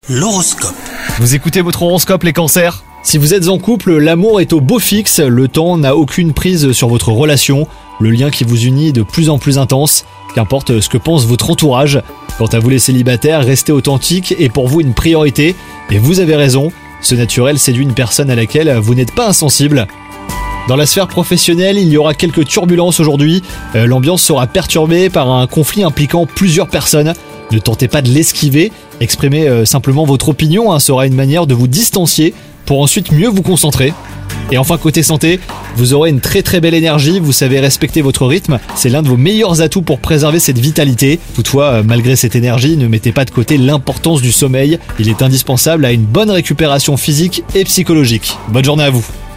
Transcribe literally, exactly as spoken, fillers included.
L'horoscope. Vous écoutez votre horoscope les cancers ? Si vous êtes en couple, l'amour est au beau fixe, le temps n'a aucune prise sur votre relation, le lien qui vous unit est de plus en plus intense, qu'importe ce que pense votre entourage. Quant à vous les célibataires, restez authentiques est pour vous une priorité, et vous avez raison, ce naturel séduit une personne à laquelle vous n'êtes pas insensible. Dans la sphère professionnelle, il y aura quelques turbulences aujourd'hui, euh, l'ambiance sera perturbée par un conflit impliquant plusieurs personnes. Ne tentez pas de l'esquiver, exprimez euh, simplement votre opinion, hein, sera une manière de vous distancier pour ensuite mieux vous concentrer. Et enfin côté santé, vous aurez une très très belle énergie, vous savez respecter votre rythme, c'est l'un de vos meilleurs atouts pour préserver cette vitalité. Toutefois, euh, malgré cette énergie, ne mettez pas de côté l'importance du sommeil, il est indispensable à une bonne récupération physique et psychologique. Bonne journée à vous.